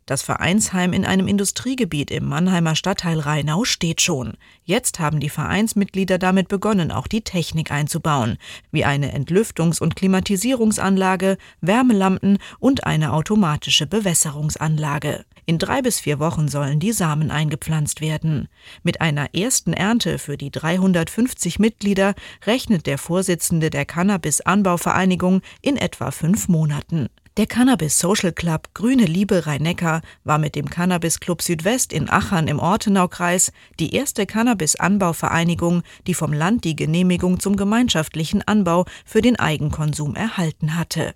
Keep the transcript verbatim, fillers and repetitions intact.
Das Vereinsheim in einem Industriegebiet im Mannheimer Stadtteil Rheinau steht schon. Jetzt haben die Vereinsmitglieder damit begonnen, auch die Technik einzubauen, wie eine Entlüftungs- und Klimatisierungsanlage, Wärmelampen und eine automatische Bewässerungsanlage. In drei bis vier Wochen sollen die Samen eingepflanzt werden. Mit einer ersten Ernte für die dreihundertfünfzig Mitglieder rechnet der Vorsitzende der Cannabis-Anbauvereinigung in etwa fünf Monaten. Der Cannabis Social Club Grüne Liebe Rhein-Neckar war mit dem Cannabis Club Südwest in Achern im Ortenaukreis die erste Cannabis-Anbauvereinigung, die vom Land die Genehmigung zum gemeinschaftlichen Anbau für den Eigenkonsum erhalten hatte.